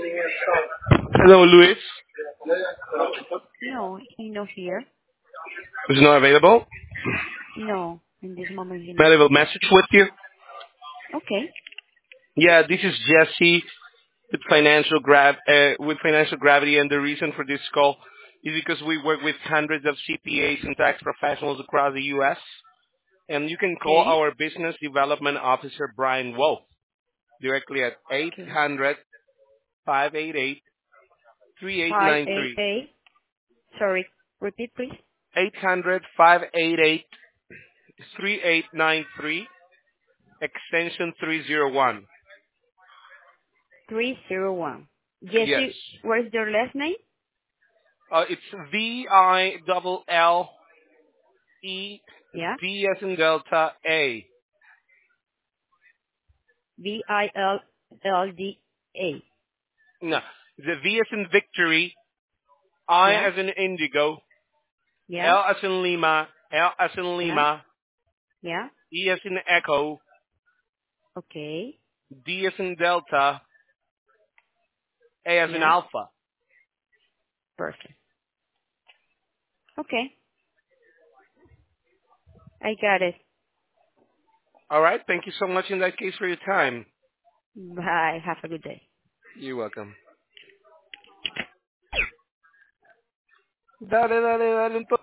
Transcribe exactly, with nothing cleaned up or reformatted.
Hello, Luis. No, he not here. Is not available. No, in this moment he May I not. leave a message with you? Okay. Yeah, this is Jesse with Financial Grav uh, with Financial Gravity, and the reason for this call is because we work with hundreds of C P As and tax professionals across the U S. And you can call Okay. our Business Development Officer, Brian Wolf, directly at eight Okay. hundred five eight eight three eight Five nine eight three. eight. Sorry. Repeat, please. eight hundred five eight eight three eight nine three, extension three zero one. Three zero one. Yes. Jesse, what is your last name? Uh, it's V I double L E Yeah. D as in Delta A. V I L L D A. No, the V as in Victory, I Yeah. as in Indigo, Yeah. L as in Lima, L as in Yeah. Lima, Yeah. E as in Echo, Okay. D as in Delta, A as in Yeah. Alpha. Perfect. Okay. I got it. All right. Thank you so much in that case for your time. Bye. Have a good day. You're welcome. Dale, dale, dale.